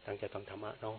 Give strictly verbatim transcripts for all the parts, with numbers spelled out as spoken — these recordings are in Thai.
ตั้งใจฟังธรรมะเนาะ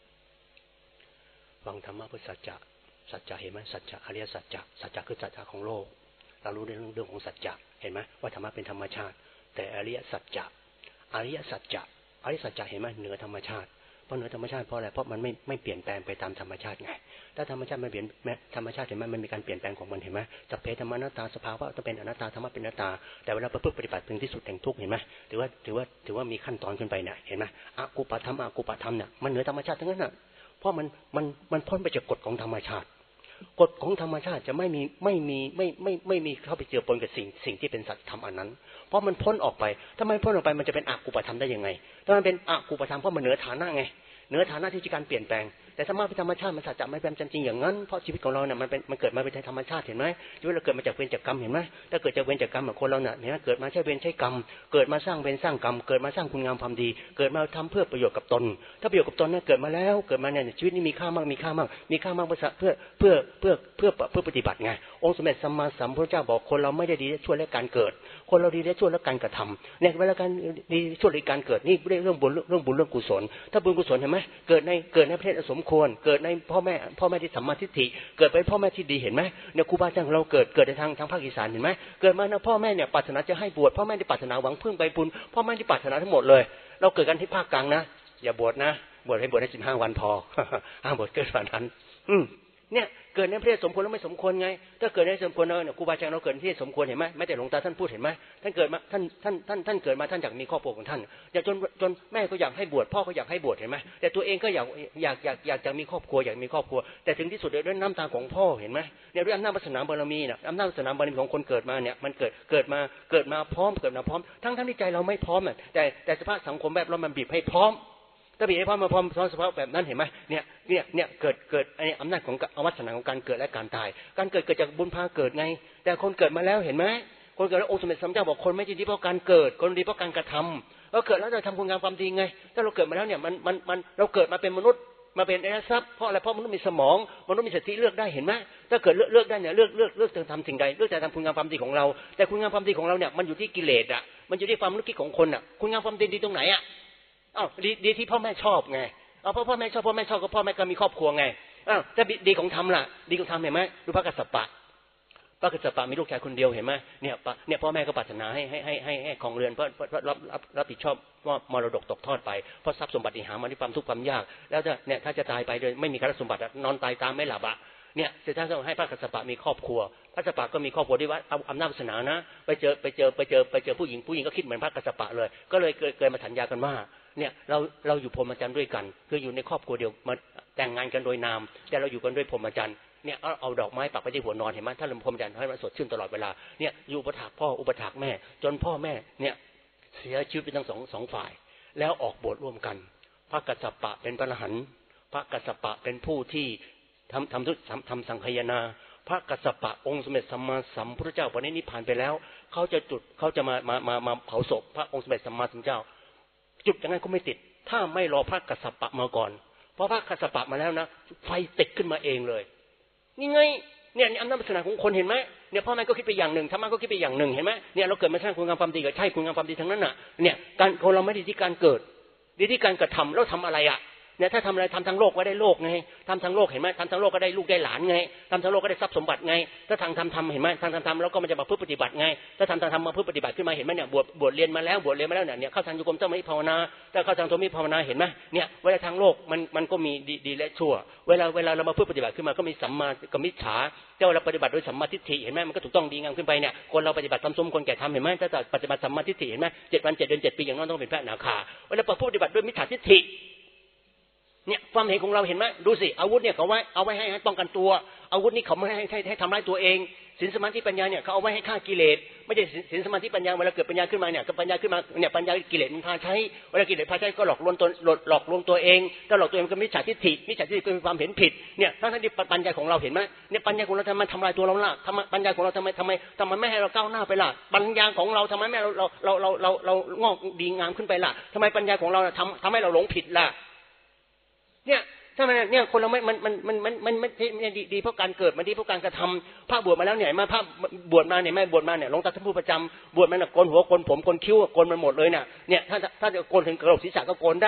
ฟังธรรมะเพื่อสัจจะสัจจะเห็นไหมสัจจะอริยสัจจะสัจจะคือสัจจะของโลกเรารู้ในเรื่องของสัจจะเห็นไหมว่าธรรมะเป็นธรรมชาติแต่อริยสัจจะอริยสัจจะอริยสัจจะเห็นไหมเหนือธรรมชาติเพราะเหนือธรรมชาติเพราะอะไรเพราะมันไม่ไม่เปลี่ยนแปลงไปตามธรรมชาติไงถ้าธรรมชาติมันเปลี่ยนแม้ธรรมชาติเห็นไหมมันมีการเปลี่ยนแปลงของมันเห็นไหมสัพเพธรรมะอนัตตาสภาวะต้องเป็นอนัตตาธรรมะเป็นอนัตตาแต่เวลาประพฤติปฏิบัติถึงที่สุดแห่งทุกข์เห็นไหมถือว่าถือว่าถือว่ามีขั้นตอนขึ้นไปเนี่ยเห็นไหมอกุปธรรมอกุปธรรมเนี่ยมันเหนือธรรมชาติทั้งนั้นน่ะเพราะมันมันมันพ้นไปจากกฎของธรรมชาติกฎของธรรมชาติจะไม่มีไม่มีไม่ไม่ไม่มีเข้าไปเจือปนกับสิ่งสิ่งที่เป็นสัจธรรมอันนั้นเพราะมันพ้นออกไปถ้ามันพ้นออกไปมันจะเป็นอกุปธรรมได้ยังไงถ้ามันเป็นอกุปธรรมเพราะมันเหนือฐานะไงเหนือฐานะที่จะการเปลี่ยนแปลงแต่ธรรมะเป็นธรรมชาติมันสัจจะไม่เป็นจริงอย่างนั้นเพราะชีวิตของเราเนี่ยมันเป็นมันเกิดมาเป็นธรรมชาติเห็นไหมชีวิตเราเกิดมาจากเวรจากกรรมเห็นไหมถ้าเกิดจากเวรจากกรรมคนเราเนี่ยเนี่ยเกิดมาใช้เวรใช้กรรมเกิดมาสร้างเวรสร้างกรรมเกิดมาสร้างคุณงามความดีเกิดมาทำเพื่อประโยชน์กับตนถ้าประโยชน์กับตนเนี่ยเกิดมาแล้วเกิดมาเนี่ยชีวิตนี้มีค่ามากมีค่ามากมีค่ามากเพื่อเพื่อเพื่อเพื่อเพื่อเพื่อปฏิบัติไงองค์สมเด็จสัมมาสัมพุทธเจ้าบอกคนเราไม่ได้ดีและชั่วและการเกิดคนเราดีและชั่วและการกระทำเนี่ยเวลาการดีชั่วและการเกิดนี่เรื่องบุญเรื่องบุญเรื่องกุศลถ้าบุญกุศลเห็นไหมเกิดในเกิดในประเทศสมควรเกิดในพ่อแม่พ่อแม่ที่สัมมาทิฏฐิเกิดเป็นพ่อแม่ที่ดีเห็นไหมเนี่ยครูบาอาจารย์ของเราเกิดเกิดในทางทางภาคอีสานเห็นไหมเกิดมาเนี่ยพ่อแม่เนี่ยปรารถนาจะให้บวชพ่อแม่ที่ปรารถนาหวังพึ่งใบบุญพ่อแม่ที่ปรารถนาทั้งหมดเลยเราเกิดกันที่ภาคกลางนะอย่าบวชนะบวชให้บวชได้สิบห้าวันพอห้ามบวชเกินกว่านั้นอืมเนี่ยเกิดในประเทศสมควรแล้วไม่สมควรไงถ้าเกิดในสมควรเนี่ยครูบาอาจารย์เราเกิดที่สมควรเห็นไหมแม้แต่หลวงตาท่านพูดเห็นไหมท่านเกิดมาท่านท่านท่านท่านเกิดมาท่านอยากมีครอบครัวของท่านอยากจนจนแม่ก็อยากให้บวชพ่อก็อยากให้บวชเห็นไหมแต่ตัวเองก็อยากอยากอยากอยากจะมีครอบครัวอยากมีครอบครัวแต่ถึงที่สุดด้วยน้ำตาของพ่อเห็นไหมเนี่ยด้วยอำนาจวาสนาบารมีเนี่ยอำนาจวาสนาบารมีของคนเกิดมาเนี่ยมันเกิดเกิดมาเกิดมาพร้อมเกิดมาพร้อมทั้งทั้งที่ใจเราไม่พร้อมแต่แต่สภาพสังคมแบบเรามันบีบให้พร้อมถ้าบีบให้พร้อมมาพร้อมซ้อนสภาพแบบนั้นเห็นไหมเนี่ยเนี่ยเนี่ยเกิดเกิดไอ้อำนาจของอวัสนาของการเกิดและการตายการเกิดเกิดจากบุญพาเกิดไงแต่คนเกิดมาแล้วเห็นไหมคนเกิดแล้วองค์สมเด็จสัมมาสัมพุทธเจ้าบอกคนไม่ดีเพราะการเกิดคนดีเพราะการกระทำเราเกิดแล้วเราทำคุณงามความดีไงถ้าเราเกิดมาแล้วเนี่ยมันมันมันเราเกิดมาเป็นมนุษย์มาเป็นอริยทรัพย์เพราะอะไรเพราะมนุษย์มีสมองมนุษย์มีสติเลือกได้เห็นไหมถ้าเกิดเลือกเลือกได้เนี่ยเลือกเลือกเลือกจะทำสิ่งใดเลือกจะทำคุณงามความดีของเราแต่คุณงามความดีของเราเนี่ยมันอยู่ที่กิเลสอ่ะมันอยู่ที่ความนึกคิดของคนอ่ะคุณงามความดีดีตรงไหนอ่ะอ้าวดีดีที่พ่อแม่ชอบไงเอาพ่อพ่อแม่ชอบพ่อแม่ชอบก็พ่อแม่ก็มีครอบครัวไงอ้าวแต่ดีของธรรมล่ะดีของธรรมเห็นไหมดูพระกัสสปะพระกัสสปะมีลูกชายคนเดียวเห็นไหมเนี่ยเนี่ยพ่อแม่ก็ปรารถนาให้ให้ให้ให้ให้ของเรือนเพราะเพราะรับรับรับผิดชอบว่ามรดกตกทอดไปเพราะทรัพย์สมบัติหามาด้วยความทุกข์ความยากแล้วถ้าเนี่ยถ้าจะตายไปโดยไม่มีการสมบัตินอนตายตามไม่หลับอ่ะเนี่ยเสร็จท่านต้องให้พระกัสสปะมีครอบครัวพระกัสสปะก็มีครอบครัวด้วยว่าเอาอำนาจวาสนานะไปเจอไปเจอไปเจอไปเจอผู้หญิงผู้หญิงก็คิดเหมือนพระกัสสปะเลยก็เลยเกิดเกิดมาสัญญากันว่าเนี่ยเราเราอยู่พรหมจรรย์ด้วยกันคืออยู่ในครอบครัวเดียวมาแต่งงานกันโดยนามแต่เราอยู่กันด้วยพรหมจรรย์เนี่ยเอาเอาดอกไม้ปักไปที่หัวนอนเห็นไหมถ้าเราพรหมจรรย์ให้มันสดชื่นตลอดเวลาเนี่ยอยู่อุปถากพ่ออุปถากแม่จนพ่อแม่เนี่ยเสียชีวิตไปทั้งสองสองฝ่ายแล้วออกบวชร่วมกันพระกัสสปะเป็นพระอรหันต์พระกัสสปะเป็นผู้ที่ทำทำทุกทำสังฆายนาพระกัสสปะองค์สมเด็จสัมมาสัมพุทธเจ้าวันนี้นิพพานไปแล้วเขาจะจุดเขาจะมามามามาเผาศพพระองค์สมเด็จสัมมาสัมพุทธเจ้าจุดอย่างนั้นก็ไม่ติดถ้าไม่รอพระกัสสปะมาก่อนเพราะพระกัสสปะมาแล้วนะไฟติดขึ้นมาเองเลยนี่ไงเนี่ยอำนาจวาสนาของคนเห็นไหมเนี่ยพ่อแม่ก็คิดไปอย่างหนึ่งธรรมะก็คิดไปอย่างหนึ่งเห็นไหมเนี่ยเราเกิดมาสร้างคุณงามความดีก็ใช่คุณงามความดีทั้งนั้นน่ะเนี่ยการคนเราไม่ดีที่การเกิดดีที่การกระทำแล้วทำอะไรอ่ะเนี่ยถ้าทำอะไรทำทางโลกก็ได้โลกไงทำทางโลกเห็นไหมทำทางโลกก็ได้ลูกได้หลานไงทำทางโลกก็ได้ทรัพย์สมบัติไงถ้าทางทำทำเห็นไหมทางทำทำแล้วก็มันจะมาเพื่อปฏิบัติไงถ้าทำทางทำมาเพื่อปฏิบัติขึ้นมาเห็นไหมเนี่ยบวชบวชเรียนมาแล้วบวชเรียนมาแล้วเนี่ยเข้าทางโยกมเจ้าไม่ภาวนาถ้าเข้าทางโทมิภาวนาเห็นไหมเนี่ยเวลาทางโลกมันมันก็มีดีดีและชั่วเวลาเวลาเรามาเพื่อปฏิบัติขึ้นมาก็มีสัมมากับมิจฉาเจ้าเราปฏิบัติโดยสัมมาทิฏฐิเห็นไหมมันก็ถูกต้องดีงามขึ้นไปเนี่ยคนเราปฏิบัติทำสมคนแก่ทำเห็นไหมถ้าปฏิบัติสัมมาทิฏฐิเห็นไหมเจ็ดวันเจ็ดเดือนเจ็ดปีอย่างน้อยต้องเป็นพระอนาคาเวลาปฏิบัติด้วยมิจฉาทิฏฐิเนี่ยความเห็นของเราเห็นไหมดูสิอาวุธเนี่ยเขาไว้เอาไว้ให้ให้ป้องกันตัวอาวุธนี้เขาไม่ให้ให้ให้ทำร้ายตัวเองศีลสมาธิปัญญาเนี่ยเขาเอาไว้ให้ฆ่ากิเลสไม่ใช่ศีลสมาธิปัญญาเวลาเกิดปัญญาขึ้นมาเนี่ยก็ปัญญาขึ้นมาเนี่ยปัญญากิเลสมันพาใช้เวลากิเลสพาใช้ก็หลอกลวงตัวหลอกลวงตัวเองถ้าหลอกตัวเองก็มิจฉาทิฏฐิมิจฉาทิฏฐิก็มีความเห็นผิดเนี่ยทั้งที่ปัญญาของเราเห็นไหมเนี่ยปัญญาของเราทำไมทำลายตัวเราล่ะทำไมปัญญาของเราทำไมทำไมทำไมไม่ให้เราก้าวหน้าไปล่ะปัญญาของเราทำไมไม่เราเราเราเราเราเรางอกดีงามขึ้นไปล่ะทำไมปัญญาของเราทำทำให้เราหลงผิดล่ะเนี่ยถ้ามันเนี่ยคนเราไม่มันมันมันมันมันไม่ดีดีเพราะการเกิดมันดีเพราะการกระทำพระบวชมาแล้วเนี่ยมาพระบวชมาเนี่ยไม่บวชมาเนี่ยหลวงตาท่านพูดประจำบวชมาเนี่ยโกนหัวโกนผมโกนคิ้วโกนมันหมดเลยเนี่ยเนี่ยถ้าถ้าจะโกนถึงกระโหลกศีรษะก็โกนได้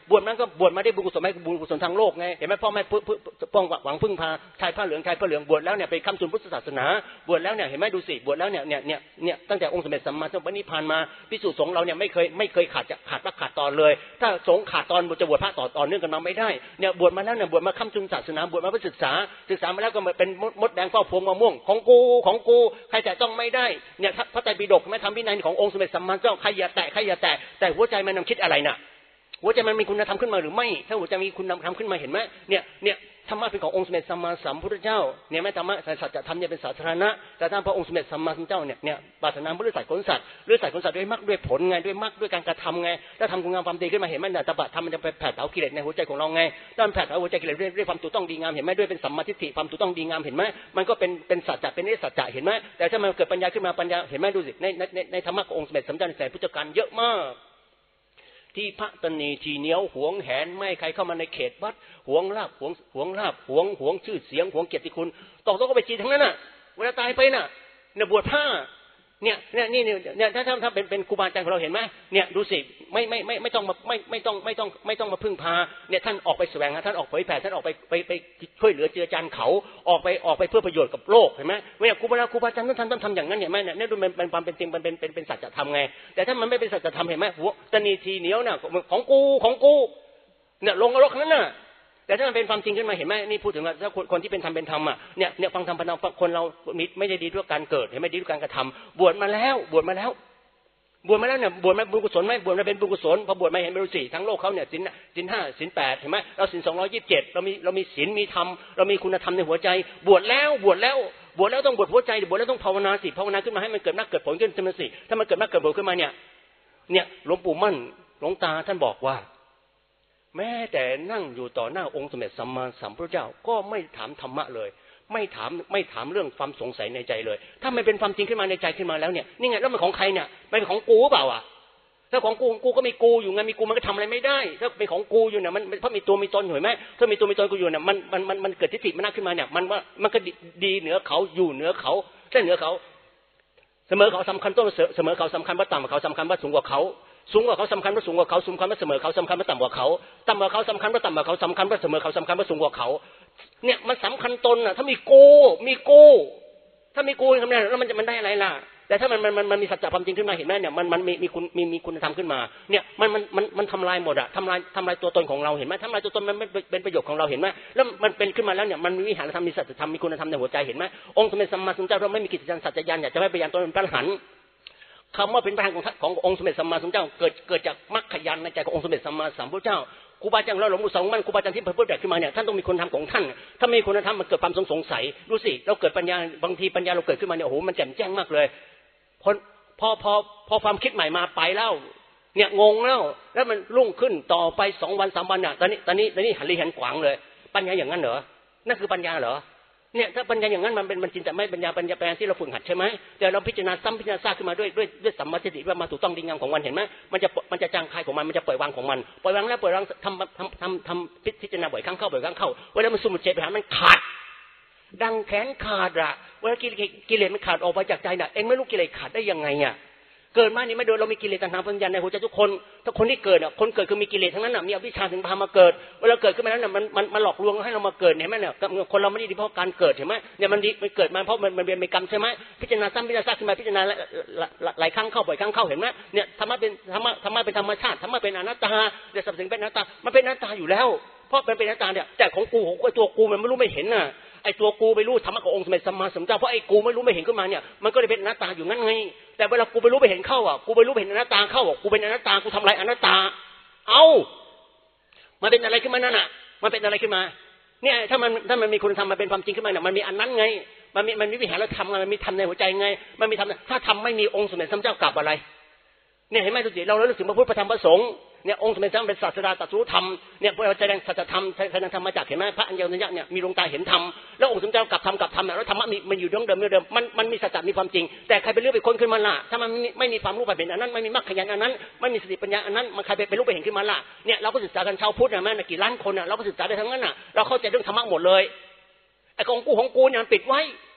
บวชมันก็บวชมาได้บุญกุศลไม่บุญกุศลทางโลกไงเห็นไหมพ่อแม่ป้องหวังพึ่งพาชายผ้าเหลืองชายผ้าเหลืองบวชแล้วเนี่ยไปค้ำจุนพุทธศาสนาบวชแล้วเนี่ยเห็นไหมดูสิบวชแล้วเนี่ยเนี่ยเนี่ยเนี่ยตั้งแต่องค์สมเด็จสัมมาสัมพุทธนิพพานมาภิกษุสงฆ์เราเนี่ยไม่เคยไม่เคยขาดขาดพระขาดตอนเลยถ้าสงฆ์ขาดตอนจะบวชพระต่อต่อเนื่องกันมาไม่ได้เนี่ยบวชมาแล้วเนี่ยบวชมาค้ำจุนศาสนาบวชมาเพื่อศึกษาศึกษามาแล้วก็เป็นมดแดงเฝ้าพวงมะม่วงของกูของกูใครแต่ต้องไม่ได้เนี่ยพระไตรปิฎกไม่ทำวินัยขององค์สมเด็จสัมมาสัมพุทธเจ้าใครอย่าแตะใครอย่าแตะแต่หัวใจมันนำคิดอะไรน่ะหัวใจมันมีคุณธรรมขึ้นมาหรือไม่ถ้าหัวใจมีคุณธรรมขึ้นมาเห็นไหมเนี่ยเนี่ยธรรมะเป็นขององค์สมเด็จสัมมาสัมพุทธเจ้าเนี่ยแม้ธรรมะสัจธรรมเนี่ยเป็นสาธารณะแต่ถ้าพระองค์สมเด็จสัมมาสัมพุทธเจ้าเนี่ยเนี่ยปรารถนาเพื่อสัตว์ขนสัตว์เรื่องสัตว์ขนสัตว์ด้วยมรรคด้วยผลไงด้วยมรรคด้วยการกระทำไงถ้าทำคุณงามความดีขึ้นมาเห็นไหมเนี่ยตบะธรรมมันจะไปแผดเผากิเลสในหัวใจของเราไงถ้ามันแผดเผาหัวใจกิเลสด้วยความถูกต้องดีงามเห็นไหมด้วยเป็นสัมมาทิฏฐิความถูกต้องดีงามเห็นไหมมันก็เป็นเป็นสัจจะเป็นนิสัจจะเห็นไหมแต่ถ้ามันเกิดปัญญาขึ้นมาปัญญาเห็นไหมดูสิในในในธรรมะขององค์สมเด็จสัมมาสัมพุทธเจ้าในสายพุทธกาลเยอะมากที่พระตนีทีเหนียวหวงแหนไม่ใครเข้ามาในเขตวัดหวงลาภหวงหวงลาภหวงหวงชื่อเสียงหวงเกียรติคุณตอกต้องก็ไปจีทั้งนั้นน่ะเวลาตายไปน่ะเนี่ยบวชผ้าเนี่ยเนี่ยนี่เนี่ยถ้าถ้าถ้าเป็นเป็นครูบาอาจารย์ของเราเห็นไหมเนี่ยดูสิไม่ไม่ไม่ไม่ต้องมาไม่ไม่ต้องไม่ต้องไม่ต้องมาพึ่งพาเนี่ยท่านออกไปแสวงหาท่านออกเผยแผ่ท่านออกไปไปไปช่วยเหลือเจือจานเขาออกไปออกไปเพื่อประโยชน์กับโลกเห็นไหมเนี่ยครูบาครูบาอาจารย์ต้องทำต้องทำอย่างนั้นเห็นไหมเนี่ยเนี่ยดูมันเป็นความเป็นจริงมันเป็นเป็นเป็นสัจธรรมไงแต่ถ้ามันไม่เป็นสัจธรรมเห็นไหมหัวตนีทีเหนียวน่ะของกูของกูเนี่ยลงนรกนั้นน่ะแต่ถ้ามันเป็นความจริงขึ้นมาเห็นไหมนี่พูดถึงว่าถ้าคนที่เป็นธรรมเป็นธรรมอ่ะเนี่ยเนี่ยฟังธรรมฟังคนเราไม่ได้ดีด้วยการเกิดเห็นไหมดีด้วยการกระทำบวชมาแล้วบวชมาแล้วบวชมาแล้วเนี่ยบวชมาบุญกุศลไหมบวชมาเป็นบุญกุศลพอบวชมาเห็นไม่รู้สิทั้งโลกเขาเนี่ยศีลศีลห้าศีลแปดเห็นไหมเราศีลสองร้อยยี่สิบเจ็ดเรามีเรามีศีลมีธรรมเรามีคุณธรรมในหัวใจบวชแล้วบวชแล้วบวชแล้วต้องบวชหัวใจบวชแล้วต้องภาวนาสิภาวนาขึ้นมาให้มันเกิดมรรคเกิดผลขึ้นมาสิถ้ามันเกิดมรรคเกิดผลขึ้นมาเนี่ยเนี่ยหลวงปู่มั่นหลวงตาท่านบอกว่าแม้แต่นั่งอยู่ต่อหน้าองค์สมเด็จสัมมาสัมพุทธเจ้าก็ไม่ถามธรรมะเลยไม่ถามไม่ถามเรื่องความสงสัยในใจเลยถ้ามันเป็นความจริงขึ้นมาในใจขึ้นมาแล้วเนี่ยนี่ไงแล้วมันของใครเนี่ยมันเป็นของกูเปล่าอ่ะถ้าของกูกูก็มีกูอยู่ไงมีกูมันก็ทำอะไรไม่ได้ถ้าเป็นของกูอยู่เนี่ยมันเพราะมีตัวมีตนเห็นไหมถ้ามีตัวมีตนกูอยู่เนี่ยมันมันมันมันเกิดทิฏฐิมันน่าขึ้นมาเนี่ยมันว่ามันก็ดีเหนือเขาอยู่เหนือเขาเส้นเหนือเขาเสมอเขาสำคัญต้นเสมอเขาสำคัญว่าต่ำกว่าเขาสำคัญว่าสูงกว่าเขาสูงกว่าเขาสำคัญว่าสูงกว่าเขาสูงกว่าเสมอเขาสำคัญว่าต่ำกว่าเขาต่ำกว่าเขาสำคัญว่าต่ำกว่าเขาสำคัญว่าเสมอเขาสำคัญว่าสูงกว่าเขาเนี่ยมันสำคัญตนอ่ะถ้ามีกูมีกูถ้ามีกูทำไงแล้วมันจะมันได้อะไรล่ะแต่ถ้ามันมันมันมันมีสัจจะความจริงขึ้นมาเห็นไหมเนี่ยมันมันมีมีคุณมีมีคุณธรรมขึ้นมาเนี่ยมันมันมันมันทำลายหมดอ่ะทำลายทำลายตัวตนของเราเห็นไหมทำลายตัวตนมันไม่เป็นประโยชน์ของเราเห็นไหมแล้วมันเป็นขึ้นมาแล้วเนี่ยมันมีวิหารธรรมมีสัจธรรมมีคุณธรรมในหัวใจเห็นไหมองค์สมเด็จสัมมาสัมพุทธเจ้าเราไม่มีกิจการสัจจญาณอยากจะไม่ไปยันตนเป็นพระอรหันต์คำว่าเป็นพระอรหันต์ของขององค์สมเด็จสัมมาสัมพุทธเจ้าเกิดเกิดจากมรรคญาณในใจขององค์สมเด็จสัมมาสัมพุทธเจ้าครูบาอาจารย์เราหลวงปู่สองมันครูบาอาจารย์ที่พระพุทธเจ้าขึ้นมาเนี่ยท่านต้องมีคุณธรรมของท่านถ้าไม่มีคุณธรรมมันเกิดความสงสัยดูสิเราเกิดปัญญาบางทีปัญญาเราเกิดขึ้นมาเนี่ยโอ้โหมันแจ่มแจ้งมากเลยพอพอพอพอความคิดใหม่มาไปแล้วเนี่ยงงแล้วแล้วมันรุ่งขึ้นต่อไปสองวันสามวันเนี่ยตอนนี้ตอนนี้ตอนนี้หันลีหันขวางเลยปัญญาอย่างนั้นเหรอนั่นคือปัญญาเหรอเนี่ยถ้าปัญญาอย่างนั้นมันเป็นมันจริงแต่ไม่ปัญญาปัญญาแปลที่เราฝึกหัดใช่ไหมแต่เราพิจารณาซ้ำพิจารณาซากขึ้นมาด้วยด้วยด้วยสัมมาทิฏฐิว่ามาถูกต้องดีงามของมันเห็นไหมมันจะมันจะจางคายของมันมันจะปล่อยวางของมันปล่อยวางแล้วปล่อยวางทำทำทำทำพิจารณาบ่อยครั้งเข้าบ่อยครั้งเข้าเวลามันสมุทเฉทไปหามันขาดดังแขนขาดอะเวลากิเลสมันขาดออกไปจากใจน่ะเองไม่รู้กิเลสขาดได้ยังไงอะเกิดมานี่ไม่โดนเรามีกิเลสต่างๆปัญญาในหัวใจทุกคนถ้าคนที่เกิดอ่ะคนเกิดคือมีกิเลสทั้งนั้นน่ะมีอวิชชาถึงพามาเกิดเวลาเกิดขึ้นมาแล้วเนี่ยมันมันมันหลอกลวงให้เรามาเกิดเห็นไหมเนี่ยคนเราไม่ได้ดีเพราะการเกิดเห็นไหมเนี่ยมันดีมันเกิดมาเพราะมันมันเป็นกรรมใช่ไหมพิจารณาซ้ำพิจารณาซากขึ้นมาพิจารณาหลายครั้งเข้าบ่อยครั้งเข้าเห็นไหมเนี่ยธรรมะเป็นธรรมะธรรมะเป็นธรรมชาติธรรมะเป็นอนัตตาเดี๋ยวสัพสิ่งเป็นอนัตตามันเป็นอนัตตาอยู่แล้วเพราะมันเป็นอนัตตาเนี่ยแต่ของกูของไอ้ตัวกูมันไม่รู้ไม่เห็นน่ะไอ้ตัวกูไปรู้ธรรมะขององค์สมเด็จสัมมาสัมพุทธเจ้าเพราะไอ้กูไม่รู้ไม่เห็นขึ้นมาเนี่ยมันก็เลยเป็นอนัตตาอยู่งั้นไงแต่เวลากูไปรู้ไปเห็นเข้าอ่ะกูไปรู้ไปเห็นอนัตตาเข้าอ่ะกูเป็นอนัตตากูทำอะไรอนัตตาเอามันเป็นอะไรขึ้นมานั่นน่ะมันเป็นอะไรขึ้นมาเนี่ยถ้ามันถ้ามันมีคุณธรรมมันเป็นความจริงขึ้นมาเนี่ยมันมีอันนั้นไงมันมีมันมีวิหารธรรมไงมันมีธรรมในหัวใจไงมันมีธรรมถ้าธรรมไม่มีองค์สมเด็จสัมมาสัมพุทธเจ้ากลับอะไรเนี่ยเห็นไหมทุกทีเราเรารู้สึกพระพุทธพระธรรมพระสงฆ์เนี่ยองค์สมเด็จพระเป็นศาสดาตรัสรู้ธรรมเนี่ยพระแสดงสัจธรรมแสดงธรรมมาจากเห็นไหมพระอัญญาณยักษ์เนี่ยมีดวงตาเห็นธรรมแล้วองค์สมเด็จเจ้ากลับธรรมกลับธรรมแล้วธรรมะมีมันอยู่เดิมเดิมเดิมมันมันมีสัจจะมีความจริงแต่ใครไปเลือกไปค้นขึ้นมาล่ะถ้ามันไม่มีความรู้ไปเป็นอันนั้นไม่มีมรรคญาณอันนั้นไม่มีสติปัญญาอันนั้นมันใครไปไปรู้ไปเห็นขึ้นมาล่ะเนี่ยเราก็ศึกษากันชาวพุทธเนี่ยแม่กี่ล้านคนอ่ะเราก็ศึกษาได้ทั้งนั้นอ่ะเราเข้าใจเรื่องธรรมะหมดเลยไอ้ของกูของกูเนี่ยมันปิดไว้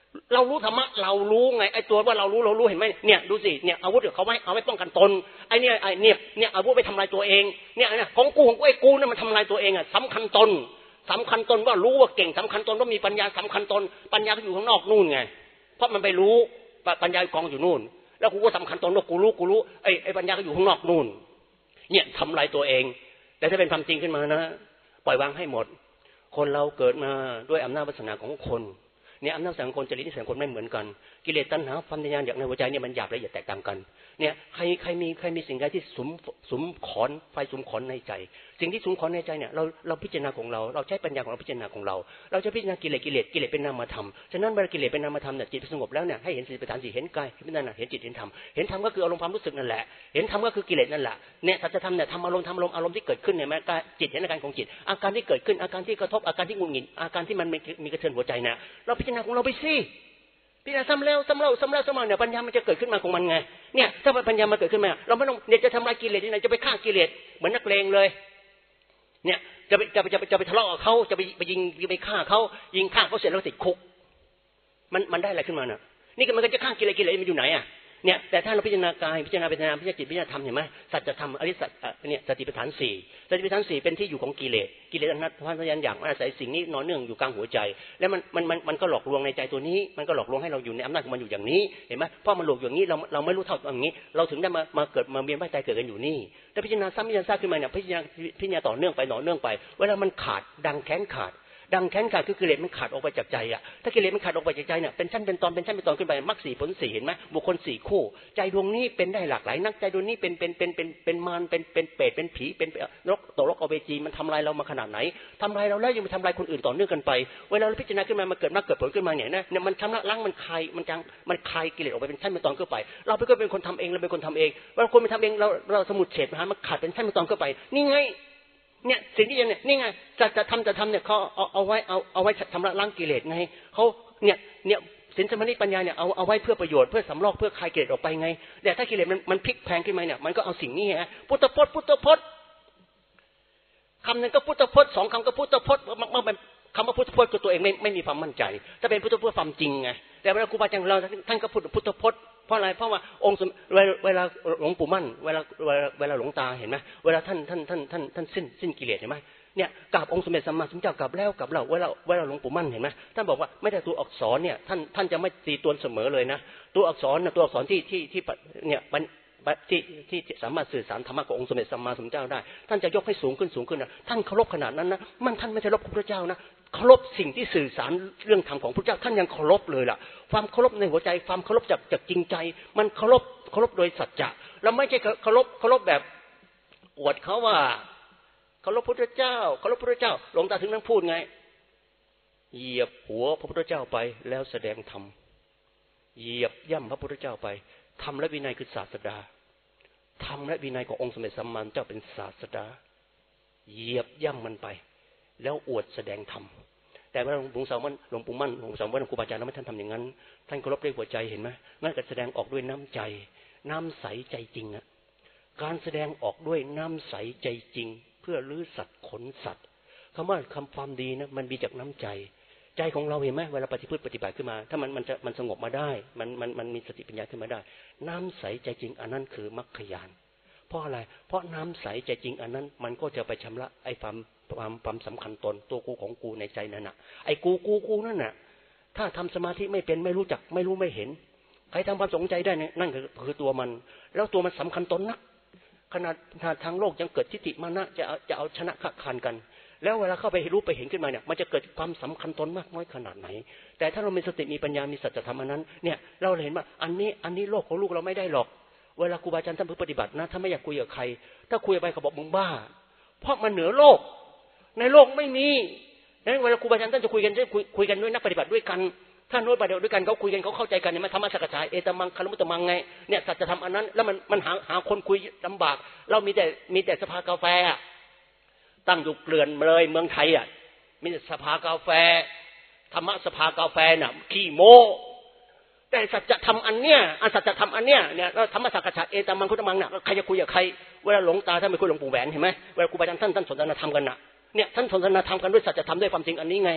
เรารู้ธรรมะเรารู้ไงไอ้ตัวว่าเรารู้เรารู้เห็นไหมเนี่ยดูสิเนี่ยอาวุธเขาไว้เอาไว้ป้องกันตนไอ้เนี่ยไอ้เนี่ยเนี่ยอาวุธไปทำลายตัวเองเนี่ยเนี่ยของกูของกูไอ้กูเนี่ยมันทำลายตัวเองอ่ะสำคัญตนสำคัญตนว่ารู้ว่าเก่งสำคัญตนว่ามีปัญญาสำคัญตนปัญญาก็อยู่ข้างนอกนู่นไงเพราะมันไปรู้ปัญญากองอยู่นู่นแล้วกูก็สำคัญตนว่ากูรู้กูรู้ไอ้ไอ้ปัญญาก็อยู่ข้างนอกนู่นเนี่ยทำลายตัวเองแต่ถ้าเป็นความจริงขึ้นมานะปล่อยวางให้หมดคนเราเกิดมาด้วยอำนาจวาสนาของคนเนี่ยอำนาจสังคนจริตนิสัยคนไม่เหมือนกันกิเลสตัณหาความทะยานอยากในหัวใจเนี่ยมันหยาบละเอียดแตกต่างกันเนี่ยใครใครมีใครมีสิ่งใดที่สุมสุมขอนไฟสุมขอนในใจสิ่งที่สุมขอนในใจเนี่ยเราเราพิจารณาของเราเราใช้ปัญญาของเราพิจารณาของเราเราจะพิจารณากิเลสกิเลสกิเลสเป็นนามธรรมฉะนั้นเวลากิเลสเป็นนามธรรมเนี่ยจิตสงบแล้วเนี่ยให้เห็นสติปัฏฐานสี่เห็นกายเห็นนั่นน่ะเห็นจิตเห็นธรรมเห็นธรรมก็คืออารมณ์ความรู้สึกนั่นแหละเห็นธรรมก็คือกิเลสนั่นแหละเนี่ยสัจธรรมเนี่ยธรรมอารมณ์ธรรมอารมณ์อารมณ์ที่เกิดขึ้นเนี่ยแม้กายจิตเห็นอาการของจิตอาการที่เกิดขึ้นอาการที่กระทบอาการที่งุนงิดอาการที่มันมีกระเทือนหัวใจเนี่ยเราพิจารณาของเราไปสิพิจารณาซ้ำแล้วซ้ำเล่าซ้ำแล้วซ้ำเล่าเนี่ยปัญญามันจะเกิดขึ้นมาของมันไงเนี่ยถ้าปัญญามันเกิดขึ้นมาเราไม่ต้องเนี่ยจะทำลายกิเลสที่ไหนจะไปฆ่ากิเลสเหมือนนักเลงเลยเนี่ยจะไปจะไปจะไปจะไปทะเลาะกับเขาจะไปไปยิงไปฆ่าเขายิงฆ่าเขาเสร็จแล้วติดคุกมันมันได้อะไรขึ้นมาเนี่ยนี่ก็มันก็จะฆ่ากิเลสกิเลสมันอยู่ไหนอ่ะเนี่ยแต่ถ้าเราพิจารณากายพิจารณาปัญญาพิจารณาจิตพิจารณาธรรมเห็นไหมสัจธรรมอริยสัจเนี่ยสติปัฏฐานสี่สติปัฏฐานสี่เป็นที่อยู่ของกิเลสกิเลสอนัตตาทะยานอยากอาศัยสิ่งนี้นอนเนื่องอยู่กลางหัวใจแล้วมันมันมันมันก็หลอกลวงในใจตัวนี้มันก็หลอกลวงให้เราอยู่ในอำนาจของมันอยู่อย่างนี้เห็นไหมเพราะมันหลอกอย่างนี้เราเราไม่รู้เท่าอย่างนี้เราถึงได้มามาเกิดมาเวียนว่ายตายเกิดกันอยู่นี่แต่พิจารณาซ้ำพิจารณาซากขึ้นมาเนี่ยพิจารณาพิจารณาต่อเนื่องไปต่อเนื่องไปเวลามันขาดดังแขนขาดดังแขนขาดคือกิเลสมันขาดออกไปจากใจอ่ะถ้ากิเลสมันขาดออกไปจากใจเนี่ยเป็นชั้นเป็นตอนเป็นชั้นเป็นตอนขึ้นไปมรรคสี่ผลสี่เห็นไหมบุคคลสี่คู่ใจดวงนี้เป็นได้หลากหลายนักใจดวงนี้เป็นเป็นเป็นเป็นเป็นมารเป็นเป็นเปรตเป็นผีเป็นนกตกนรกอเวจีมันทำลายเรามาขนาดไหนทำลายเราแล้วยังไปทำลายคนอื่นต่อเนื่องกันไปเวลาเราพิจารณาขึ้นมามันเกิดมรรคเกิดผลขึ้นมาเนี่ยนะเนี่ยมันชำระล้างมันคลายมันจังมันคลายกิเลสออกไปเป็นชั้นเป็นตอนขึ้นไปเราก็เป็นคนทำเองเราเป็นคนทำเองเวลาคนไปทำเองเราเราสมุดเฉดมหามันขาดเป็นชั้นเป็นตอนขึ้นไปนี่ไงเนี่ยสิ่งที่เนี่ยนี่ไงจะจะทำจะทำเนี่ยเขาเอาเอาไว้เอาเอาไว้ทำละล้างกิเลสไงเขาเนี่ยเนี่ยศีลสมาธิปัญญาเนี่ยเอาเอาไว้เพื่อประโยชน์เพื่อสำรอกเพื่อคลายกิเลสออกไปไงแต่ถ้ากิเลสมันมันพลิกแพลงขึ้นมาเนี่ยมันก็เอาสิ่งนี้ฮะพุทธพจน์พุทธพจน์คำหนึ่งก็พุทธพจน์สองคำก็พุทธพจน์มันมันคำว่าพุทธพจน์ตัวเองไม่ไม่มีความมั่นใจถ้าเป็นพุทธพจน์ความจริงไงแต่เวลาครูบาอาจารย์เราท่านก็พูดพุทธพจน์เพราะอะไรเพราะว่าองค์เวลาหลวงปู่มั่นเวลาเวลาหลวงตาเห็นไหมเวลาท่านท่านท่านท่านท่านสิ้นสิ้นกิเลสเห็นไหมเนี่ยกราบองค์สมเด็จสัมมาสัมพุทธเจ้ากราบแล้วกราบเราเวลาเวลาหลวงปู่มั่นเห็นไหมท่านบอกว่าไม่แต่ตัวอักษรเนี่ยท่านท่านจะไม่ตีตัวเสมอเลยนะตัวอักษรนะตัวอักษรที่ที่ที่เนี่ยมันที่ที่สามารถสื่อสารธรรมะขององค์สมเด็จสัมมาสัมพุทธเจ้าได้ท่านจะยกให้สูงขึ้นสูงขึ้นนะท่านเคารพขนาดนั้นนะมันท่านไม่ใช่เคารพพระพุทธเจ้านะเคารพสิ่งที่สื่อสารเรื่องธรรมของพระพุทธเจ้าท่านยังเคารพเลยล่ะความเคารพในหัวใจความเคารพจากจากจริงใจมันเคารพเคารพโดยสัจจะเราไม่ใช่เคารพเคารพแบบอวดเขาว่าเคารพพระพุทธเจ้าเคารพพระพุทธเจ้าหลวงตาถึงนั้นพูดไงเหยียบหัวพระพุทธเจ้าไปแล้วแสดงธรรมเหยียบย่ำพระพุทธเจ้าไปธรรมและวินัยคือศาสดาธรรมและวินัยขององค์สมเด็จสัมมาสัมพุทธเจ้าเป็นศาสดาเหยียบย่ำมันไปแล้วอวดแสดงธรรมแต่ว่าหลวงปู่สามวันหลวงปู่มั่นหลวงปู่สามวันครูบาอาจารย์เราไม่ท่านทำอย่างนั้นท่านเคารพด้วยหัวใจเห็นไหมนั่นก็แสดงออกด้วยน้ำใจน้ำใสใจจริงอะการแสดงออกด้วยน้ำใสใจจริงเพื่อลื้อสัตว์ขนสัตว์คำว่าคำความดีนะมันมีจากน้ำใจใจของเราเห็นไหมเวลาปฏิพฤติปฏิบัติขึ้นมาถ้ามันมันจะมันสงบมาได้มันมันมันมีสติปัญญาขึ้นมาได้น้ำใสใจจริงอันนั้นคือมรรคญาณเพราะอะไรเพราะน้ำใสใจจริงอันนั้นมันก็จะไปชำระไอ้ความความความสำคัญตนตัวกูของกูในใจนั่นน่ะไอ้กูกูกูนั่นน่ะถ้าทำสมาธิไม่เป็นไม่รู้จักไม่รู้ไม่เห็นใครทำความสงใจได้นั่นคือตัวมันแล้วตัวมันสำคัญตนนักขนาดทางโลกยังเกิดทิฏฐิมานะจะจะเอาชนะขัดขันกันแล้วเวลาเข้าไปรู้ไปเห็นขึ้นมาเนี่ยมันจะเกิดความสำคัญตนมากน้อยขนาดไหนแต่ถ้าเรามีสติมีปัญญามีสัจธรรมอันนั้นเนี่ยเราเห็นว่าอันนี้อันนี้โลกของลูกเราไม่ได้หรอกเวลาครูบาอาจารย์ท่านปฏิบัตินะถ้าไม่อยากคุยกับใครถ้าคุยไปเขาบอกมึงบ้าเพราะมันเหนือโลกในโลกไม่มีนั้นเวลาครูบาอาจารย์ท่านจะคุยกันจะคุยคุยกันด้วยนักปฏิบัติด้วยกันท่านโน้ตปฏิบัติด้วยกันเขาคุยกันเขาเข้าใจกันเนี่ยมันธรรมะสักกะฉายเอตมังคารมุตตมังไงเนี่ยสัจธรรมอันนั้นแล้วมันมันหาหาคนคุยลำบากเรามีแต่มีแต่สภากาแฟตั้งอยู่เกลื่อนเลยเมืองไทยอ่ะมีแต่สภากาแฟธรรมะสภากาแฟน่ะขี้โม้แต่สัจธรรมอันเนี้ยอันสัจธรรมอันเนี้ยเนี่ยธรรมะสักกะฉายเอตมังคุตมังน่ะใครจะคุยกับใครเวลาหลวงตาท่านไปคุยหลวงปู่แหวนเห็นไหมเวลาครูบาอาจารย์ท่านท่านสนทนาธรรมกันน่ะเนี่ยท่านสนทนาธรรมกันด้วยสัจธรรมด้วยความจริงอันนี้ไง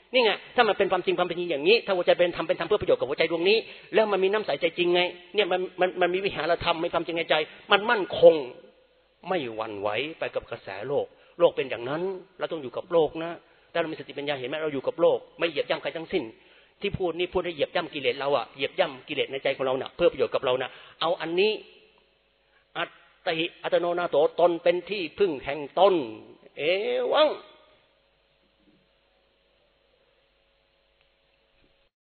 นี่ไงถ้ามันเป็นความจริงความเป็นจริงอย่างนี้ถ้าหัวใจเป็นทำเป็นทำเพื่อประโยชน์กับหัวใจดวงนี้แล้วมันมีน้ำใสใจจริงไงเนี่ยมันมันมันมีวิหารธรรมมีความจริงในใจมันมั่นคงไม่หวั่นไหวไปกับกระแสโลกโลกเป็นอย่างนั้นเราต้องอยู่กับโลกนะแต่เรามีสติปัญญาเห็นไหมเราอยู่กับโลกไม่เหยียบย่ำใครทั้งสิ้นที่พูดนี่พูดให้เหยียบย่ำกิเลสเราอ่ะเหยียบย่ำกิเลสในใจของเราเน่ะเพื่อประโยชน์กับเรานะเอาอันนี้อัตติอัตโนนาโถตนเป็นที่พึ่งแห่งตนเอวัง